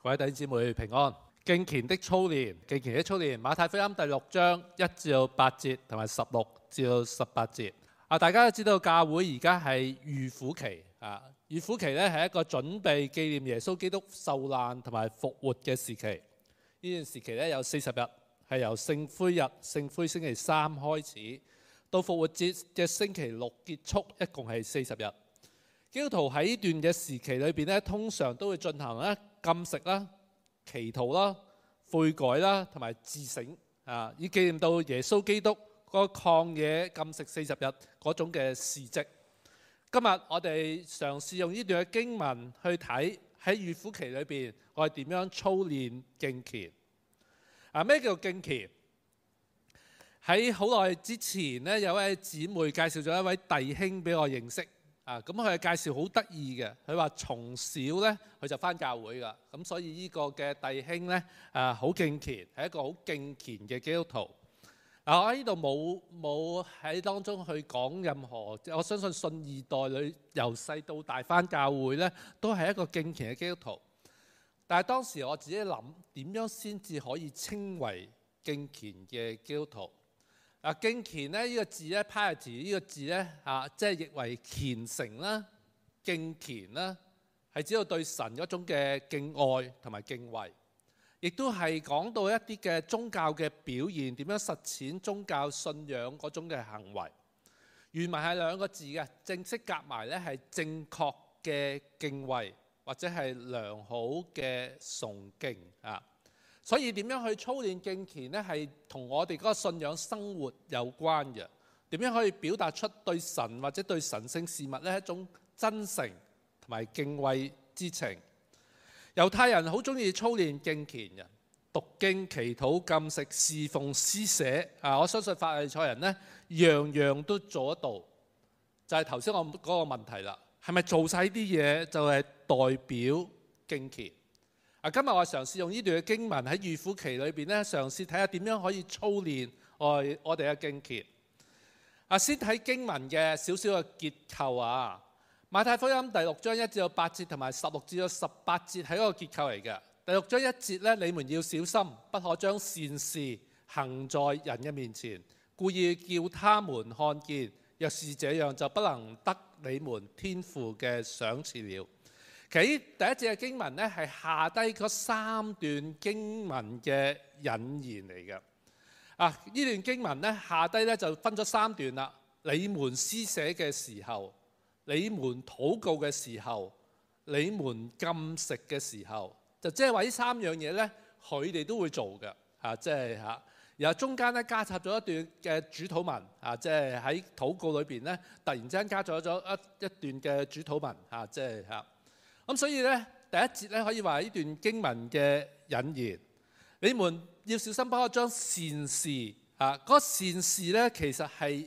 各位弟兄姊妹平安。敬虔的操練，馬太福音第6章1至8節同埋16至18節。大家都知道教會而家係預苦期啊。預苦期咧係一個準備紀念耶穌基督受難同埋復活嘅時期。呢段時期咧有40日，係由聖灰日、聖灰星期3開始，到復活節嘅星期6結束，一共係40日。基督徒喺呢段嘅時期裏邊咧，通常都會進行咧禁食啦、祈禱啦、悔改啦，同埋自省啊，以紀念到耶穌基督嗰個曠野禁食40日嗰種嘅事蹟。今日我哋嘗試用呢段嘅經文去睇喺預苦期裏邊，我哋點樣操練敬虔。咩叫敬虔？喺好耐之前呢，有位姊妹介紹咗一位弟兄俾我認識。咁佢嘅介紹好得意嘅，佢話從小呢，佢就返教會㗎，咁所以呢個嘅弟兄呢，好敬虔，係一個好敬虔嘅基督徒。我喺呢度冇喺當中去講任何，我相信信二代裏由細到大返教會呢，都係一個敬虔嘅基督徒。但係當時我自己諗，點樣先至可以稱為敬虔嘅基督徒？敬虔呢個字咧 piety 呢個字咧即係譯為虔誠啦、敬虔啦，係指到對神嗰種嘅敬愛同埋敬畏，亦都係講到一啲嘅宗教嘅表現，點樣實踐宗教信仰嗰種嘅行為。原文係2個字嘅，正式夾埋咧係正確嘅敬畏或者係良好嘅崇敬啊。所以點樣去操練敬虔呢？係同我哋嗰個信仰生活有關嘅。點樣可以表達出對神或者對神聖事物呢一種真誠同埋敬畏之情？猶太人好中意操練敬虔嘅，讀經、祈禱、禁食、侍奉、施捨。我相信法利賽人呢，樣樣都做得到。就係頭先我嗰個問題啦，係咪做晒啲嘢就係代表敬虔？今日我嘗試用呢段嘅經文喺預苦期裏邊咧，嘗試睇下點樣可以操練我哋嘅敬虔。先睇經文嘅少少嘅結構啊。馬太福音第6章1至8節同埋16至18節係一個結構嚟嘅。第6章1節咧，你們要小心，不可將善事行在人嘅面前，故意叫他們看見。若是這樣，就不能得你們天父嘅賞賜了。其實第一節嘅經文咧，係下低嗰3段經文嘅引言嚟嘅。呢段經文咧，下低咧就分咗3段啦。你們施捨嘅時候，你們禱告嘅時候，你們禁食嘅時候，就即係話呢3樣嘢咧，佢哋都會做嘅。然後中間咧加插咗一段嘅主禱文。即係喺禱告裏邊咧，突然之間加咗一段嘅主禱文。咁所以咧，第一節咧可以話呢段經文嘅引言，你們要小心，不可將善事嗰個善事咧，其實係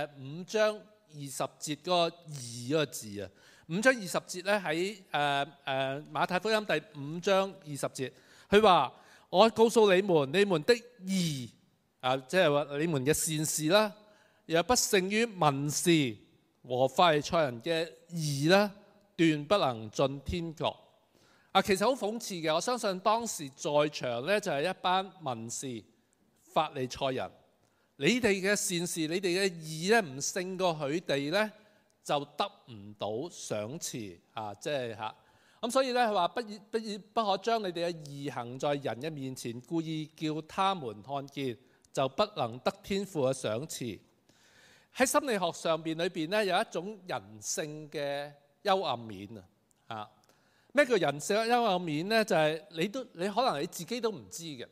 5章20節嗰個義嗰個字啊。5章20節咧喺馬太福音第5章20節，佢話：我告訴你們，你們的義即係話你們嘅善事啦，又不勝於文士和法利賽人嘅義啦，斷不能進天國。其實好諷刺嘅，我相信當時在場呢，就係一班文士、法利賽人，你哋嘅善事、你哋嘅義呢，唔勝過佢哋呢，就得唔到賞賜。咁所以呢，佢話不可將你哋嘅義行在人嘅面前，故意叫他們看見，就不能得天父嘅賞賜。喺心理學上邊裏邊呢，有一種人性嘅幽暗面啊！咩叫人性幽暗面呢？就係你可能你自己都唔知嘅，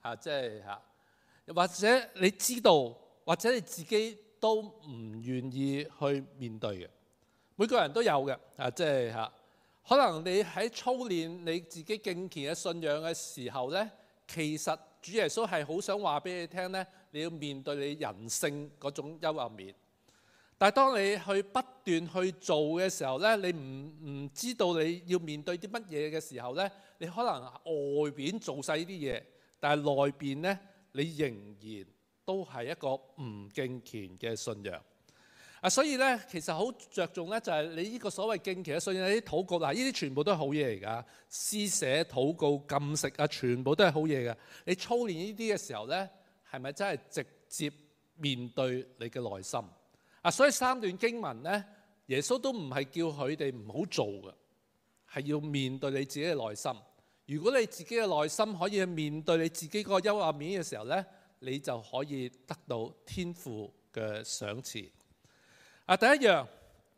或者你知道，或者你自己都唔願意去面對嘅。每個人都有嘅，可能你喺操練你自己敬虔嘅信仰嘅時候呢，其實主耶穌係好想話俾你聽呢，你要面對你人性嗰種幽暗面。但係當你去不斷去做嘅時候呢，你唔知道你要面對啲乜嘢嘅時候呢，你可能外邊做晒呢啲嘢，但係內邊呢，你仍然都係一個唔敬虔嘅信仰。 所以咧，其實好着重咧，就係你呢個所謂敬虔嘅信仰，啲禱告嗱，呢啲全部都係好嘢嚟㗎。施捨、禱告、禁食啊，全部都係好嘢㗎。你操練呢啲嘅時候咧，係咪真係直接面對你嘅內心？所以三段經文咧，耶穌都唔係叫佢哋唔好做㗎，係要面對你自己嘅內心。如果你自己嘅內心可以去面對你自己嗰個幽暗面嘅時候咧，你就可以得到天父嘅賞賜。第一樣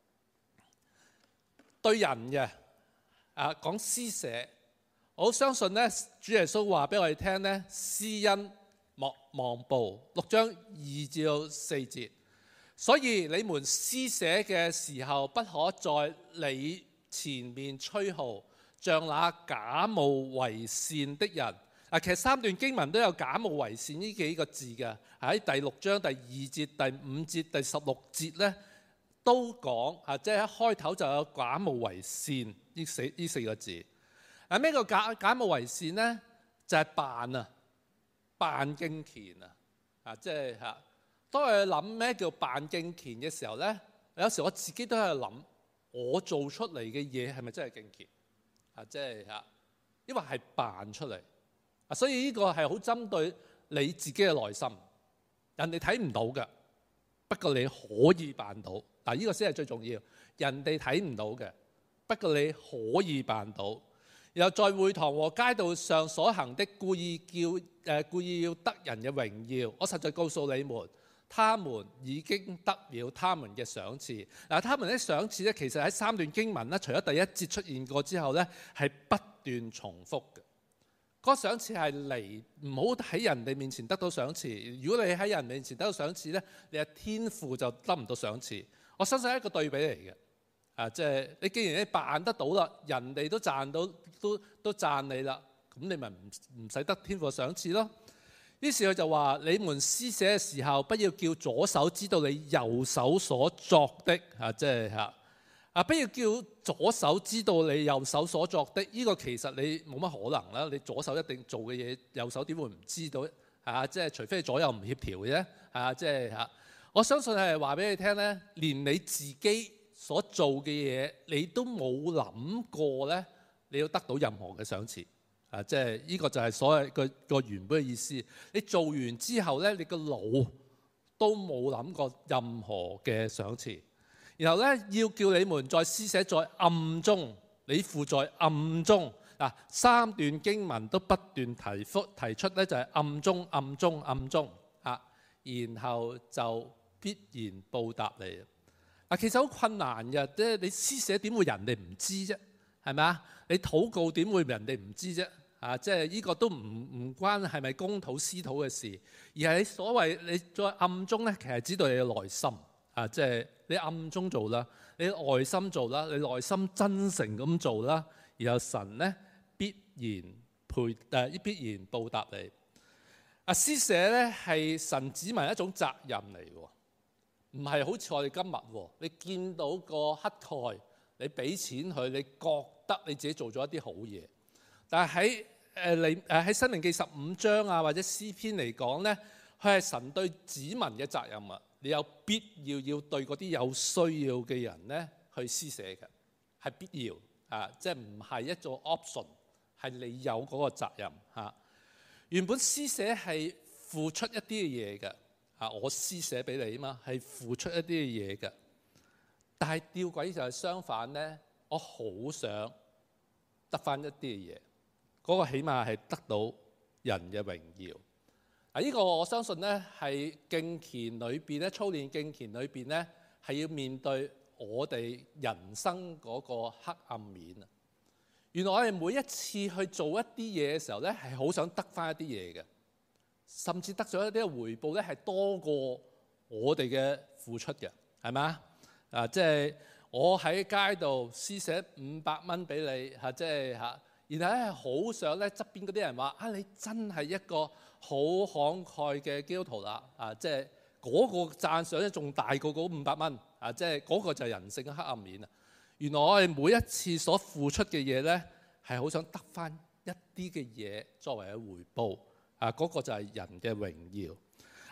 對人嘅講施捨，我相信咧，主耶穌話俾我哋聽咧，施恩莫望報，6章2至4節。所以你們施捨嘅時候，不可在你前面吹號，像那假冒為善的人。其實三段經文都有假冒為善呢幾個字嘅，喺第6章第2節、第5節、第16節咧都講，即係一開頭就有假冒為善呢四個字。咩叫假冒為善呢？就係扮敬虔即係當我諗咩叫扮敬虔嘅時候咧，有時我自己都喺度諗，我做出嚟嘅嘢係咪真係敬虔？即係因為係扮出嚟。所以呢個係好針對你自己嘅內心，人哋睇唔到嘅，不過你可以扮到。呢個先係最重要，人哋睇唔到嘅，不過你可以辦到。然後在會堂和街道上所行的，故意要得人嘅榮耀。我實在告訴你們，他們已經得了他們嘅賞賜。他們嘅賞賜咧，其實喺三段經文咧，除咗第一節出現過之後咧，係不斷重複嘅。嗰個賞賜係嚟，唔好喺人哋面前得到賞賜。如果你喺人面前得到賞賜咧，你嘅天父就得唔到賞賜。我相信係一個對比嚟嘅，即係你既然你辦得到啦，人哋都賺到，都讚你啦，咁你咪唔使得天父賞賜咯。於是佢就話：你們施捨嘅時候，不要叫左手知道你右手所作的，不要叫左手知道你右手所作的。呢個其實你冇乜可能啦，你左手一定做嘅嘢，右手點會唔知道？即係除非左右唔協調嘅啫，我相信係話俾你聽咧，連你自己所做嘅嘢，你都冇諗過咧，你要得到任何嘅賞賜。即係呢個就係所謂個原本嘅意思。你做完之後咧，你個腦都冇諗過任何嘅賞賜。然後咧，要叫你們在施捨在暗中，你父在暗中。三段經文都不斷提出咧，就係暗中、暗中、暗中然後就必然報答你。其實好困難嘅，即係你施捨點會人哋唔知啫？係咪啊？你禱告點會人哋唔知啫？即係呢個都唔關係咪公禱私禱嘅事，而係你所謂你在暗中咧，其實知道你嘅內心即係你暗中做啦，你內心做啦，你內心真誠咁做啦，然後神咧必然報答你。施捨咧係神指明一種責任嚟喎，唔係好似我哋今日你見到個乞丐，你俾錢佢，你覺得你自己做咗一啲好嘢。但係喺申命記15章或者詩篇嚟講咧，佢係神對子民嘅責任啊！你有必要對嗰啲有需要嘅人咧去施捨嘅，係必要即係唔係一種 option， 係你有嗰個責任原本施捨係付出一啲嘅嘢嘅，我施捨俾你啊嘛，係付出一啲嘅嘢嘅。但係吊詭就係相反咧，我好想得返一啲嘅嘢，嗰個起碼係得到人嘅榮耀。呢個我相信咧係敬虔裏邊咧，操練敬虔裏邊咧係要面對我哋人生嗰個黑暗面啊！原來我哋每一次去做一啲嘢嘅時候咧，係好想得返一啲嘢嘅，甚至得咗一啲嘅回報咧係多過我哋嘅付出嘅，係咪啊？即係我喺街度施捨500蚊俾你即係然後咧好想咧側邊嗰啲人話你真係一個好慷慨嘅基督徒啦！即係嗰個讚賞咧仲大過嗰500蚊即係嗰個就係人性嘅黑暗面啊！原來我哋每一次所付出嘅嘢咧，係好想得返一啲嘅嘢作為嘅回報嗰個就係人嘅榮耀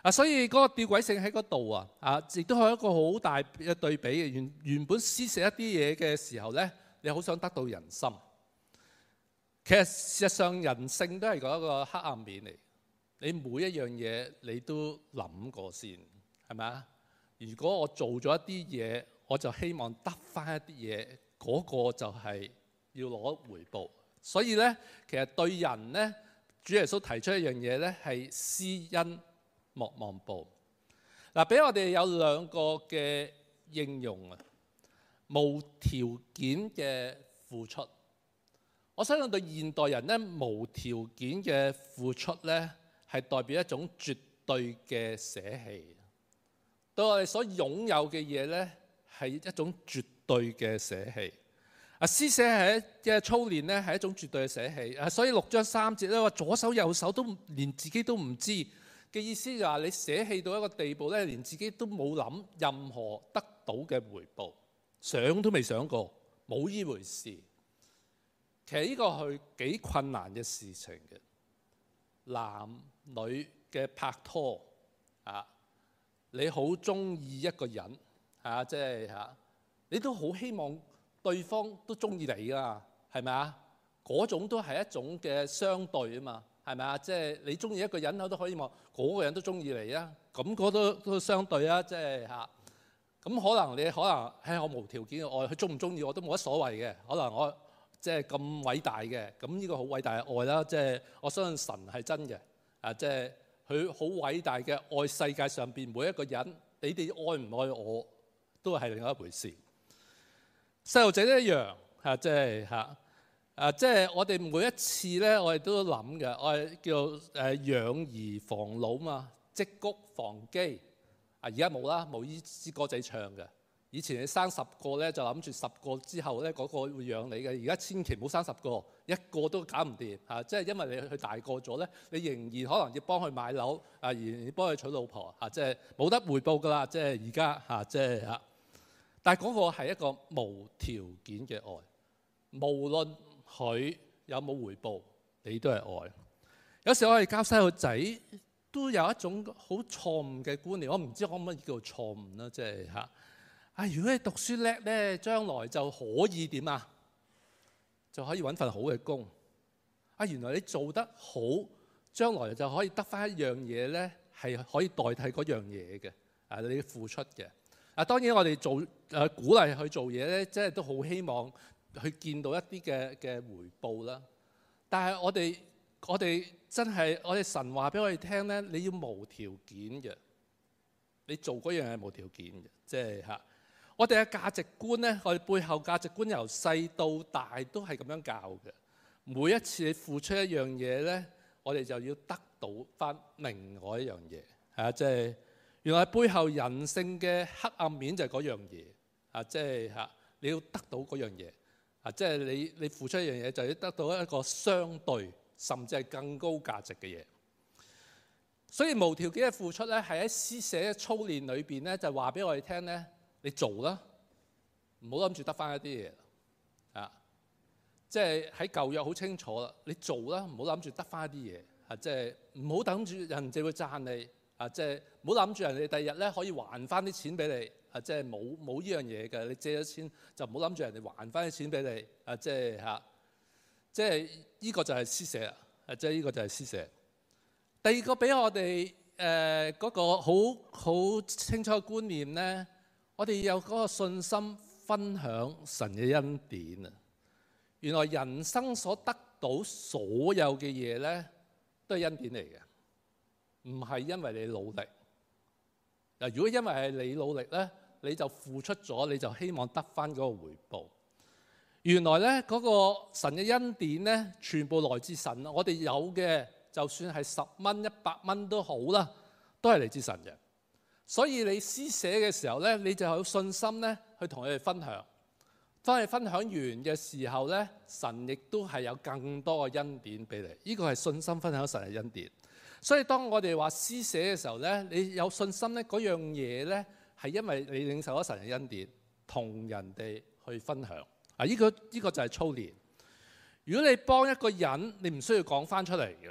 所以嗰個吊詭性喺嗰度亦都係一個好大嘅對比嘅。原本施捨一啲嘢嘅時候呢，你好想得到人心。其實事實上人性都係嗰一個黑暗面嚟。你每一樣嘢你都諗過先，係咪啊？如果我做咗一啲嘢，我就希望得返一啲嘢，嗰個就係要攞回報。所以呢，其實對人呢，主耶穌提出一樣嘢呢，係施恩莫望報。俾我哋有兩個嘅應用啊，無條件嘅付出。我相信對現代人呢，無條件嘅付出呢，係代表一種絕對嘅捨棄。對我哋所擁有嘅嘢呢，係一種絕對嘅捨棄。施捨係嘅操練呢，係一種絕對嘅捨棄。所以6章3節咧話左手右手都連自己都唔知嘅意思，就係你捨棄到一個地步咧，連自己都冇諗任何得到嘅回報，想都未想過，冇呢回事。其實呢個係幾困難嘅事情嘅。男女嘅拍拖你好中意一個人你都好希望對方都中意你㗎，係咪啊？嗰種都係一種嘅相對啊嘛，係咪啊？即係你中意一個人，我都可以望嗰個人都中意你啊。咁嗰都相對啊，即係咁可能你我無條件嘅愛，佢中唔中意我都冇乜所謂嘅。可能我即係咁偉大嘅，咁呢個好偉大嘅愛啦。即係我相信神係真嘅即係佢好偉大嘅愛世界上邊每一個人。你哋愛唔愛我都係另外一回事。細路仔都一樣即係我哋每一次咧，我哋都諗嘅，我哋叫養兒防老嘛，積谷防饑。而家冇啦，冇呢支歌仔唱嘅。以前你生10個咧，就諗住10個之後咧，嗰個會養你嘅。而家千祈唔好生10個，一個都搞唔掂即係因為你佢大個咗咧，你仍然可能要幫佢買樓仍然要幫佢娶老婆即係冇得回報㗎啦。即係而家即係但係嗰個係一個無條件嘅愛，無論佢有冇回報，你都係愛。有時我哋教細路仔都有一種好錯誤嘅觀念，我唔知可唔可以叫做錯誤啦，即係如果你讀書叻咧，將來就可以點啊？就可以揾份好嘅工。原來你做得好，將來就可以得返一樣嘢咧，係可以代替嗰樣嘢嘅。你付出嘅。當然我哋鼓勵去做嘢咧，即係都好希望去見到一啲嘅回報啦。但係我哋真係我哋神話俾我哋聽咧，你要無條件嘅，你做嗰樣係無條件嘅，即係我哋嘅價值觀咧，我哋背後價值觀由細到大都係咁樣教嘅。每一次你付出一樣嘢咧，我哋就要得到翻另外一樣嘢即係。原來背後人性嘅黑暗面就係嗰樣嘢即係你要得到嗰樣嘢即係你付出一樣嘢就要得到一個相對甚至係更高價值嘅嘢。所以無條件嘅付出咧，係喺施捨操練裏邊咧，就話俾我哋聽咧，你做啦，唔好諗住得翻一啲嘢即係喺舊約好清楚啦，你做啦，唔好諗住得翻一啲嘢即係唔好等住人哋會讚你。即係唔好諗住人哋第二日咧可以還翻啲錢俾你即係冇呢樣嘢嘅。你借咗錢就唔好諗住人哋還翻啲錢俾你即係呢個就係施捨即係呢個就係施捨。第二個俾我哋嗰個好清楚嘅觀念咧，我哋有嗰個信心分享神嘅恩典啊！原來人生所得到所有嘅嘢咧，都係恩典嚟嘅。唔係因為你努力如果因為係你努力咧，你就付出咗，你就希望得翻嗰個回報。原來咧嗰個神嘅恩典咧，全部來自神。我哋有嘅，就算係10蚊、100蚊都好啦，都係嚟自神嘅。所以你施捨嘅時候咧，你就有信心咧去同佢哋分享。當你分享完嘅時候咧，神亦都係有更多嘅恩典俾你。呢個係信心分享神嘅恩典。所以當我哋話施捨嘅時候咧，你有信心咧，嗰樣嘢咧係因為你領受咗神嘅恩典，同人哋去分享呢個就係操練。如果你幫一個人，你唔需要講翻出嚟嘅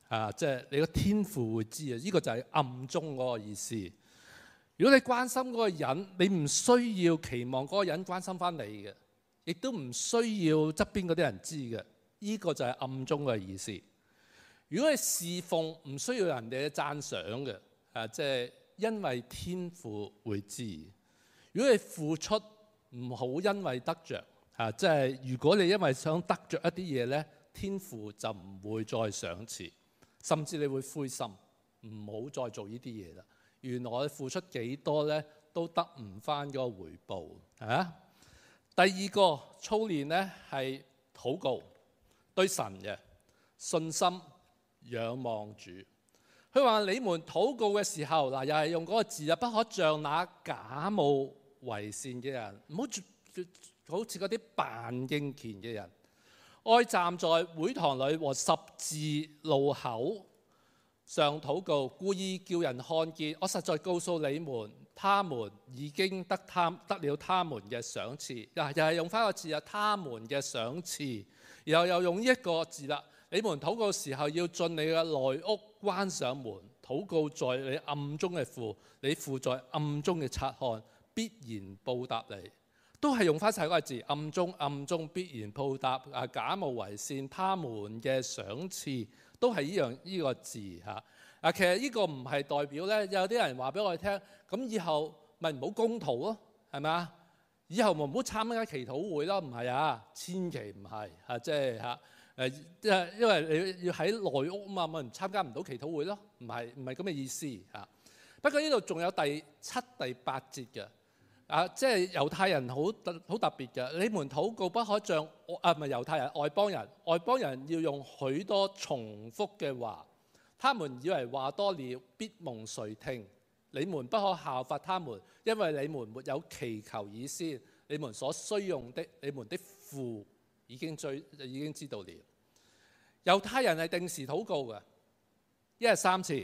即係你個天父會知啊！呢個就係暗中嗰個意思。如果你關心嗰個人，你唔需要期望嗰個人關心翻你嘅，亦都唔需要側邊嗰啲人知嘅。呢個就係暗中嘅意思。如果你侍奉唔需要人哋嘅讚賞嘅，即係因為天父會知。如果你付出唔好因為得着，即係如果你因為想得着一啲嘢呢，天父就唔會再賞賜，甚至你會灰心，唔好再做呢啲嘢啦。原來我付出幾多呢，都得唔翻嗰個回報。第二個操練呢，係禱告，對神嘅信心，仰望主。佢話你們禱告嘅時候，嗱又係用嗰個字啊，不可像那假冒為善嘅人，唔好似嗰啲扮敬虔嘅人，愛站在會堂裏和十字路口上禱告，故意叫人看見。我實在告訴你們，他們已經得了他們嘅賞賜。又係用翻個字啊，他們嘅賞賜。然後又用一個字啦，你們禱告時候要進你嘅內屋，關上門，禱告在你暗中嘅父，你父在暗中嘅察看，必然報答你。都係用翻晒嗰個字，暗中必然報答。假冒為善，他們嘅賞賜都係呢個字嚇。其實呢個唔係代表咧，有啲人話俾我哋聽，咁以後咪唔好公禱咯，係咪啊？以後咪唔好參加祈禱會咯，唔係啊，千祈唔係即係因為你要喺內屋啊嘛，咪參加唔到祈禱會咯，唔係咁嘅意思嚇。不過呢度仲有第7、第8節嘅。即係猶太人好特別嘅，你們禱告不可像唔係猶太人，外邦人要用許多重複嘅話，他們以為話多了必蒙垂聽。你們不可效法他們，因為你們沒有祈求以先，你們所需用的，你們的父已經知道了。猶太人係定時禱告嘅，一日3次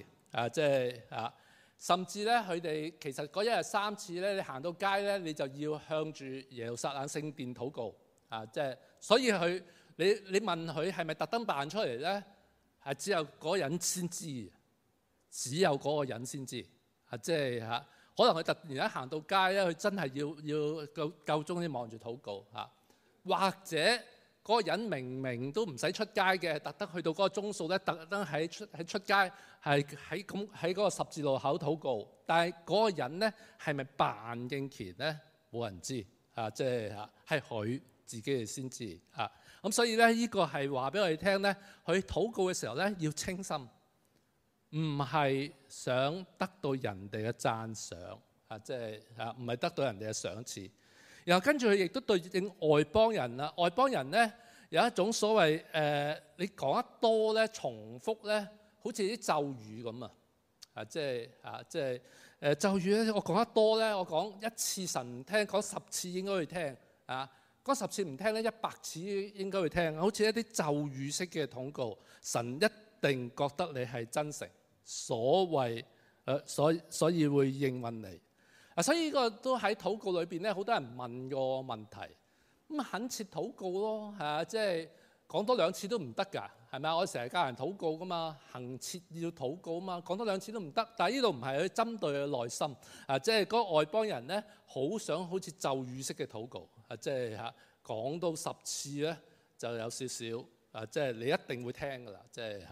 甚至咧，佢哋其實嗰一日3次咧，你行到街咧，你就要向住耶路撒冷聖殿禱告所以你問佢係咪特登扮出嚟咧？係只有嗰個人先知，只有嗰個人先知可能佢突然間行到街咧，佢真係要夠鐘先望住禱告或者嗰個人明明都唔使出街嘅，特登去到嗰個鐘數咧，特登喺出街係喺嗰個十字路口禱告，但係嗰個人咧係咪扮敬虔咧？冇人知係佢自己先知咁所以咧呢個係話俾我哋聽咧，佢禱告嘅時候咧要清心，唔係想得到人哋嘅讚賞唔係得到人哋嘅賞賜。然後跟住佢亦都對應外邦人啦，外邦人咧有一種所謂你講得多咧，重複咧，好似啲咒語咁咒語咧，我講得多咧，我講1次神唔聽，講10次應該去聽講10次唔聽咧，100次應該去聽，好似一啲咒語式嘅禱告，神一定覺得你係真誠，所以會應允你。所以呢個都喺禱告裏邊咧，好多人問個問題，咁懇切禱告咯，即係講多2次都唔得㗎，係咪啊？我成日教人禱告㗎嘛，恆切要禱告啊嘛，講多2次都唔得。但係呢度唔係去針對佢內心，即係嗰個外邦人咧，好想好似咒語式嘅禱告，講到10次咧就有少少，即係你一定會聽㗎啦，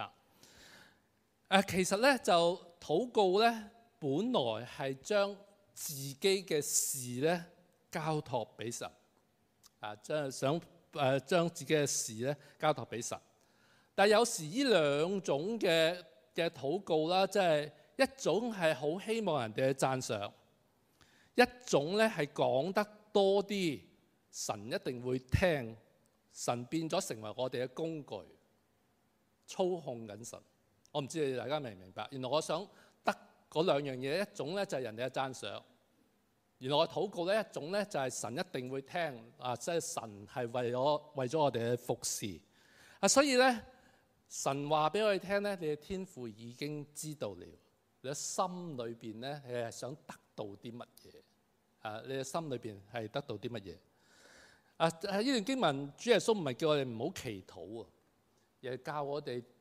其實咧就禱告咧，本來係將自己嘅事咧交託俾神，真係想將自己嘅事咧交託俾神。但係有時呢兩種嘅禱告啦，即係一種係好希望人哋去讚賞，一種咧係講得多啲，神一定會聽，神變咗成為我哋嘅工具，操控緊神。我唔知你大家明唔明白？原來我想得嗰兩樣嘢，一種咧就係人哋嘅讚賞，原來我禱告咧一種咧就係神一定會聽，即係神係為咗我哋嘅服侍所以咧神話俾我哋聽咧，你嘅天父已經知道了，你嘅心裏邊咧你係想得到啲乜嘢？你嘅心裏邊係得到啲乜嘢？喺呢段經文，主耶穌唔係叫我哋唔好祈禱而係教我哋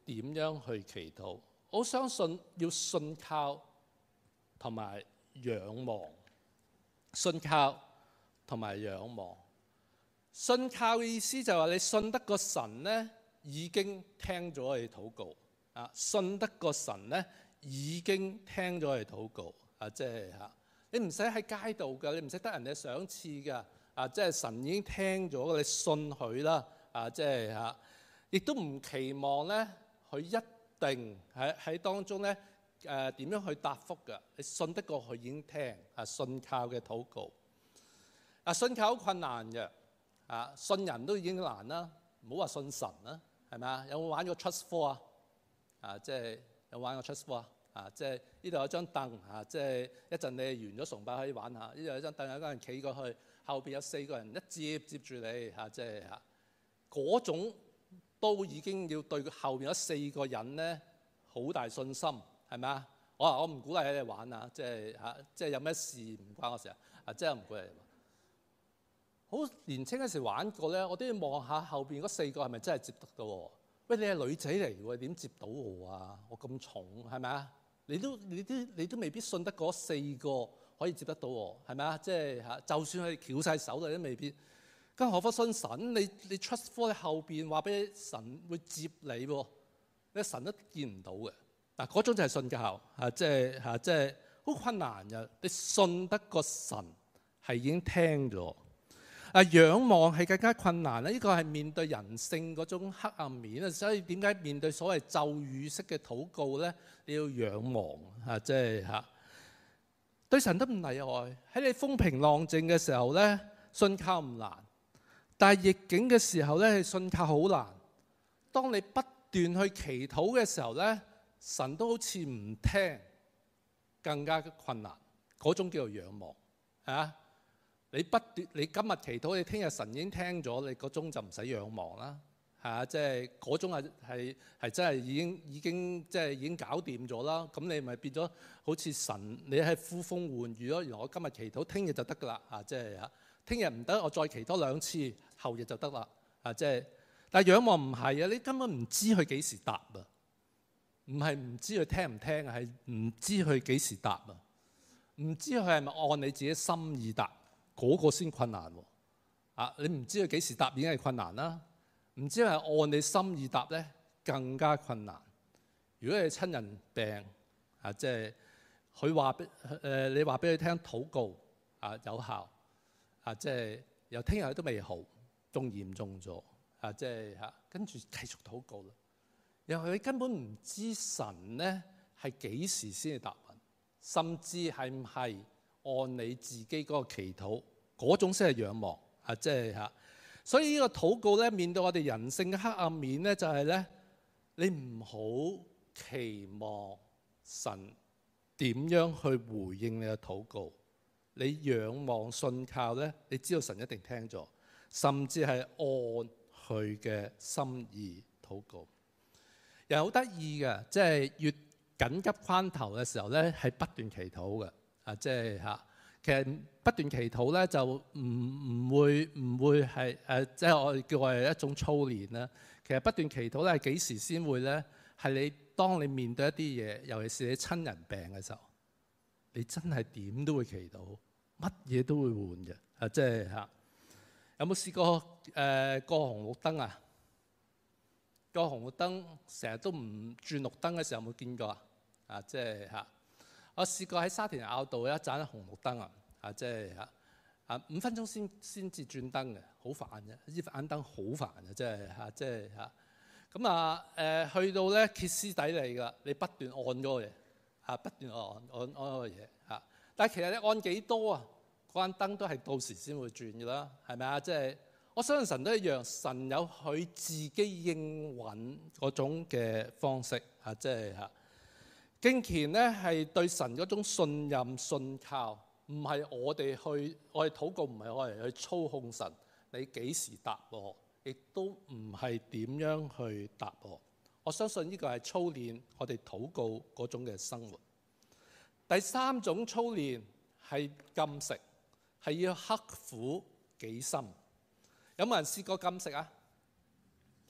點樣去祈禱。我相信要信靠同埋仰望，信靠同埋仰望。信靠嘅意思就係話你信得個神呢已經聽咗你禱告啊，信得個神呢已經聽咗你禱告啊，即係嚇你唔使喺街度㗎，你唔使得人哋賞賜㗎啊，即係神已經聽咗，你信佢啦啊，即係嚇，亦都唔期望呢佢一定喺當中呢點樣去答覆㗎，你信得過佢已經聽啊，信靠嘅禱告啊，信靠好困難嘅。啊，信人都已經難啦，唔好話信神啦，係咪啊？有冇玩過 Trust Fall 啊？啊，即係有玩過 Trust Fall 啊？啊，即係呢度有張凳啊，即係一陣你完咗崇拜可以玩下。呢度有張凳，有個人企過去，後邊有4個人一接住你嚇，即係嚇嗰種都已經要對後邊嗰4個人咧好大信心，係咪啊？我唔鼓勵你哋玩啊，即係嚇，即係有咩事唔關我事啊，即係唔鼓勵你。好年青嗰時玩過咧，我都要望下後邊嗰4個係咪真係接得到我？喂，你係女仔嚟喎，點接到我啊？我咁重係咪啊？你都未必信得嗰4個可以接得到我，係咪啊？即係嚇，就算佢翹晒手你都未必。更何況信神，你 trust for 喺後邊話俾神會接你喎，你神都見唔到嘅嗱，嗰種就係信靠嚇，即係好困難嘅。你信得個神係已經聽咗。啊，仰望係更加困難咧，呢個係面對人性嗰種黑暗面啊，所以點解面對所謂咒語式嘅禱告咧，你要仰望啊，即係嚇對神都唔例外。喺你風平浪靜嘅時候咧，信靠唔難，但係逆境嘅時候咧，信靠好難。當你不斷去祈禱嘅時候咧，神都好似唔聽，更加困難。嗰種叫做仰望啊。你不斷，你今日祈禱，你聽日神已經聽咗，你嗰種就唔使仰望啦，係啊，即係嗰種係真係已經即係已經搞掂咗啦。咁你咪變咗好似神，你係呼風喚雨咯。原來我今日祈禱，聽日就得㗎啦，啊，即係啊，聽日唔得，我再祈多2次，後日就得啦，啊，即係。但係仰望唔係啊，你根本唔知佢幾時答啊，唔係唔知佢聽唔聽啊，係唔知佢幾時答啊，唔知佢係咪按你自己心意答。嗰個先困難喎，啊！你唔知佢幾時答已經係困難啦，唔知係按你心意答咧更加困難。如果你親人病啊，即係佢話俾你話俾佢聽禱告啊有效啊，即係又聽日都未好，仲嚴重咗啊，即係嚇跟住繼續禱告啦。又係你根本唔知神咧係幾時先至答允，甚至係唔係按你自己嗰個祈禱嗰種先係仰望啊！即係嚇，所以呢個禱告咧，面對我哋人性嘅黑暗面咧，就係咧，你唔好期望神點樣去回應你嘅禱告。你仰望信靠咧，你知道神一定聽咗，甚至係按佢嘅心意禱告。又好得意嘅，即係越緊急關頭嘅時候咧，係不斷祈禱嘅。啊，即係嚇，其實不斷祈禱咧，就唔會係即係我哋叫我哋一種操練啦。其實不斷祈禱咧，係幾時先會咧？係你當你面對一啲嘢，尤其是你親人病嘅時候，你真係點都會祈禱，乜嘢都會換嘅。啊，即係嚇，有冇試過過紅綠燈啊？過紅綠燈成日都唔轉綠燈嘅時候，有冇見過啊？啊，即係嚇。我試過喺沙田坳道一盞紅綠燈啊，即係嚇5分鐘先至轉燈嘅，好煩嘅，呢盞燈好煩嘅，即係嚇，即係嚇。咁去到咧歇斯底里㗎，你不斷按嗰個嘢嚇，不斷按嗰個嘢嚇。但係其實你按幾多啊？嗰盞燈都係到時先會轉㗎啦，係咪啊？即係我相信神都一樣，神有佢自己應允嗰種嘅方式嚇，即係嚇。敬虔咧係對神嗰種信任信靠，唔係我哋禱告，唔係我哋去操控神，你幾時答我，亦都唔係點樣去答我。我相信呢個係操練我哋禱告嗰種嘅生活。第3種操練係禁食，係要刻苦己心。有冇人試過禁食啊？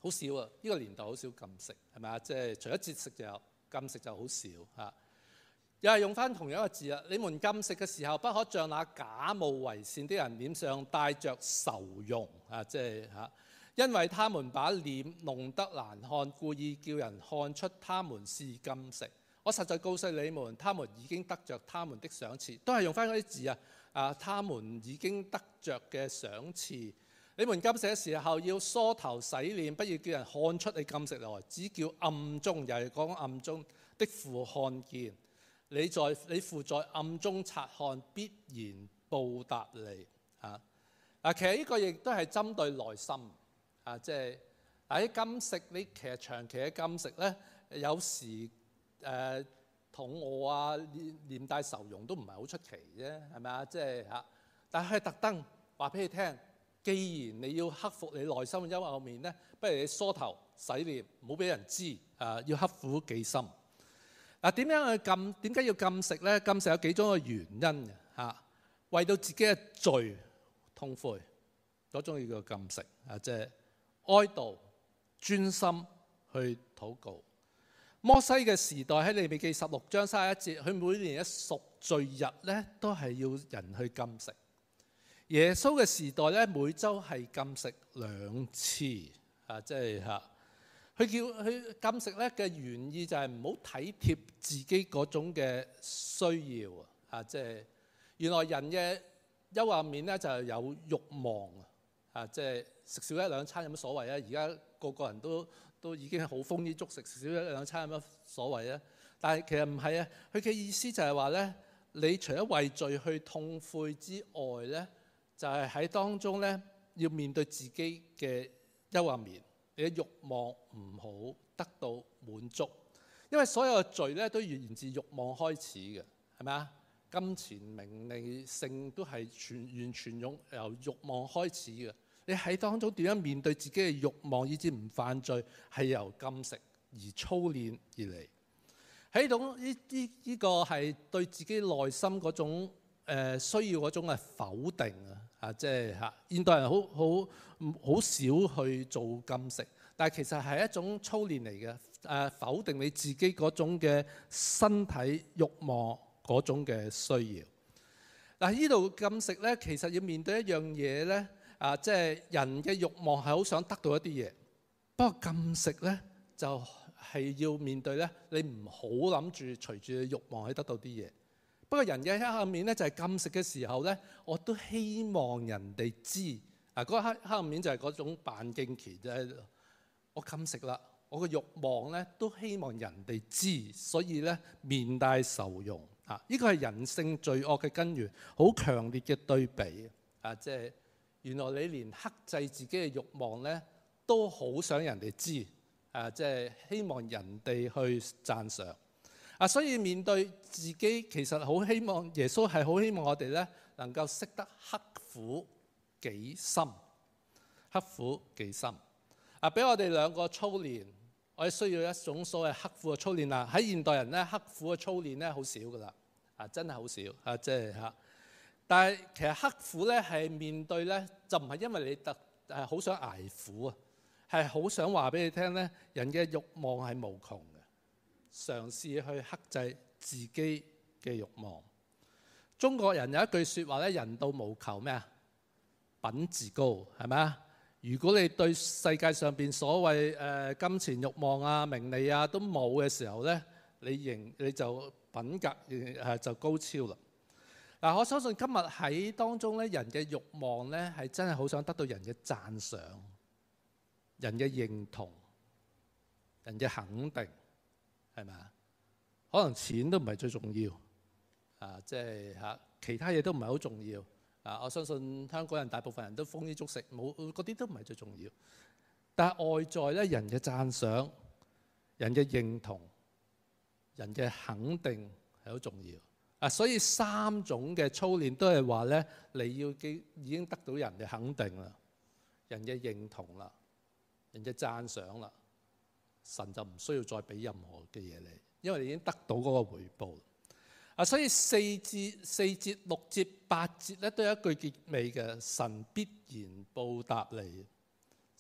好少啊！呢個年代好少禁食，係咪啊？即係除咗節食就有，禁食就好少嚇。又係用翻同樣嘅字啊！你們禁食嘅時候，不可像那假冒為善的人臉上帶着愁容啊！即係嚇，因為他們把臉弄得難看，故意叫人看出他們是禁食。我實在告訴你們，他們已經得着他們的賞賜，都係用翻嗰啲字啊！他們已經得着嘅賞賜。你們禁食嘅時候要梳頭洗臉，不要叫人看出你禁食來，只叫暗中，又係講暗中的父看見。你父在暗中察看，必然報答你。其實呢個亦都係針對內心即係喺禁食，你其實長期嘅禁食咧，有時肚餓啊，連帶愁容都唔係好出奇啫，係咪啊？即係但係特登話俾你聽，既然你要克服你內心嘅幽暗面咧，不如你梳頭洗臉，唔好俾人知要刻苦己心。點解要禁食咧？禁食有幾種嘅原因嘅為到自己嘅罪痛悔，嗰種叫做禁食即係哀悼、專心去禱告。摩西嘅時代喺利未記16章31節，佢每年嘅贖罪日咧都係要人去禁食。耶穌嘅時代咧，每週係禁食2次即係佢叫佢禁食咧嘅原意就係唔好體貼自己嗰種嘅需要即係原來人嘅幽暗面咧就係有慾望即係食少一兩餐有乜所謂啊？而家個人都已經係好豐衣足食，食少一兩餐有乜所謂啊？但係其實唔係啊，佢嘅意思就係話咧，你除咗為罪去痛悔之外咧，就係喺當中咧要面對自己嘅幽暗面。你嘅慾望唔好得到滿足，因為所有嘅罪咧都源自慾望開始嘅，係咪啊？金錢、名利、性都係完全由慾望開始嘅。你喺當中點樣面對自己嘅慾望，以致唔犯罪，係由禁食而操練而嚟。喺呢個係對自己內心嗰種需要嗰種嘅否定即係現代人好少去做禁食，但係其實係一種操練嚟嘅否定你自己嗰種嘅身體慾望嗰種嘅需要。呢度禁食咧，其實要面對一樣嘢咧即係人嘅慾望係好想得到一啲嘢，不過禁食咧就係要面對咧，你唔好諗住隨住你慾望去得到啲嘢。不過人嘅黑暗面咧，就係禁食嘅時候咧，我都希望人哋知嗰個黑暗面就係嗰種扮敬虔啫。我禁食啦，我嘅慾望咧都希望人哋知，所以咧面帶愁容呢個係人性罪惡嘅根源，好強烈嘅對比即係原來你連克制自己嘅慾望咧，都好想人哋知即係希望人哋去讚賞。所以面對自己，其實好希望耶穌係好希望我哋咧能夠識得刻苦己心，刻苦己心。俾我哋兩個操練，我哋需要一種所謂刻苦嘅操練啦。喺現代人咧，刻苦嘅操練咧好少噶啦，真係好少即係但係其實刻苦咧係面對咧，就唔係因為你好想捱苦係好想話俾你聽咧，人嘅慾望係無窮。嘗試去克制自己嘅慾望。中國人有一句説話咧，人到無求咩啊？品自高，係咪啊？如果你對世界上邊所謂金錢慾望啊、名利啊都冇嘅時候咧，你就品格就高超啦。我相信今日喺當中咧，人嘅慾望咧係真係好想得到人嘅讚賞、人嘅認同、人嘅肯定。係咪啊？可能錢都唔係最重要即係其他嘢都唔係好重要我相信香港人大部分人都豐衣足食，冇嗰啲都唔係最重要。但係外在咧，人嘅讚賞、人嘅認同、人嘅肯定係好重要所以3種嘅操練都係話咧，你要已經得到人嘅肯定啦、人嘅認同啦、人嘅讚賞啦。神就唔需要再俾任何嘅嘢你，因為你已經得到嗰個回報所以4節、6節、8節咧都有一句結尾嘅，神必然報答你。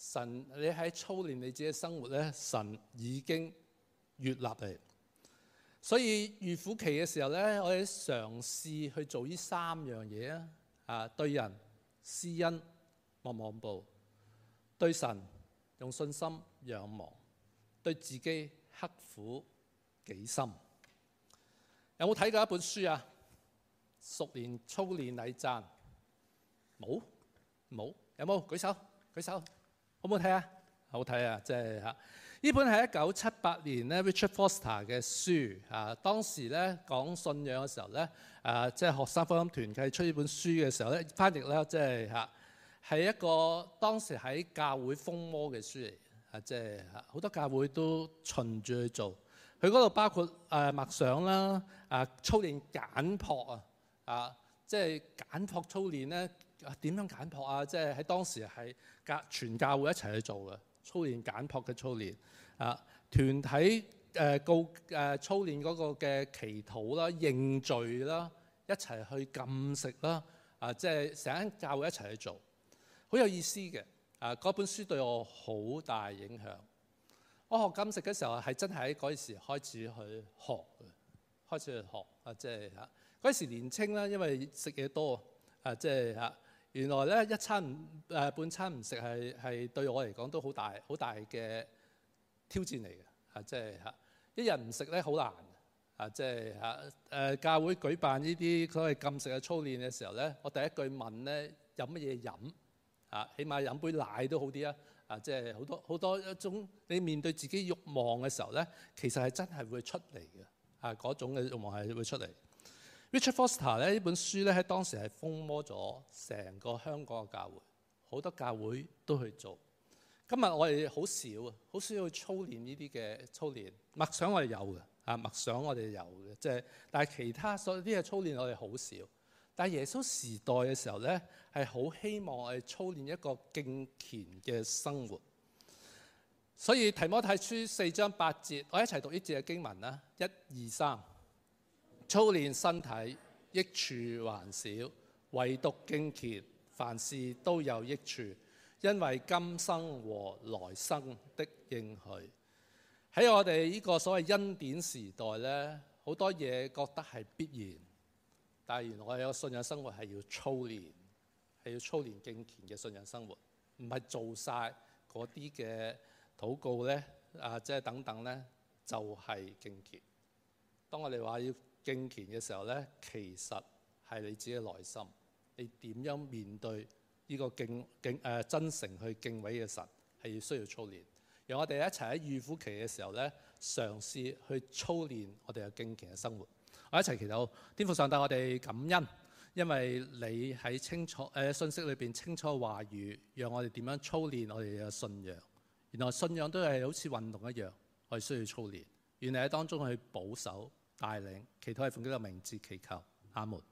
神你喺操練你自己嘅生活咧，神已經悅納你。所以預苦期嘅時候咧，我哋嘗試去做呢3樣嘢啊！對人施恩望望步，對神用信心仰望，對自己刻苦己心。有冇睇過一本書啊？熟練操練禮讚？冇？有冇？舉手，好唔好睇啊？好睇啊！即係嚇。呢本係1978年咧 Richard Foster 嘅書啊。當時咧講信仰嘅時候咧，即係學生福音團契出呢本書嘅時候咧，翻譯咧即係嚇係一個當時喺教會風魔嘅書嚟啊！即係嚇好多教會都循住去做。佢嗰度包括默想啦，操練簡樸即係簡樸操練咧點樣簡樸啊？即係喺當時係全教會一齊去做嘅。操練簡樸嘅操練團體操練嗰個嘅祈禱啦、認罪啦、一齊去禁食啦即係成間教會一齊去做，好有意思嘅嗰本書對我好大影響。我學禁食嘅時候係真係喺嗰時開始去學即係嗰時年青啦，因為食嘢多即係原來咧一餐半餐唔食係對我嚟講都好大嘅挑戰嚟嘅即係一日唔食咧好難即係教會舉辦呢啲所謂禁食嘅操練嘅時候咧，我第一句問咧飲乜嘢飲起碼飲杯奶都好啲即係好多一種你面對自己慾望嘅時候咧，其實係真係會出嚟嘅嗰種嘅慾望係會出嚟。Richard Foster 呢本書咧喺當時係風魔咗成個香港嘅教會，好多教會都去做。今日我哋好少去操練呢啲嘅操練。默想我哋有嘅默想我哋有嘅，即係但係其他所有啲嘅操練我哋好少。但係耶穌時代嘅時候咧，係好希望我哋操練一個敬虔嘅生活。所以提摩太書4章8節，我一齊讀呢節嘅經文啦，1、2、3。操練身體益處還少，唯獨敬虔，凡事都有益處，因為今生和來生的應許。喺我哋呢個所謂恩典時代咧，好多嘢覺得係必然，但係原來我哋個信仰生活係要操練，敬虔嘅信仰生活，唔係做晒嗰啲嘅禱告咧即係等等咧就係敬虔。當我哋話要敬虔嘅時候咧，其實係你自己嘅內心，你點樣面對呢個真誠去敬畏嘅神，係要需要操練。讓我哋一齊喺預苦期嘅時候咧，嘗試去操練我哋嘅敬虔嘅生活。我一齊祈禱，天父上帝，我哋感恩，因為你喺清楚信息裏邊清楚話語，讓我哋點樣操練我哋嘅信仰。原來信仰都係好似運動一樣，我哋需要操練。願你喺當中去保守帶領，祈禱係奉基督嘅名字祈求，阿門。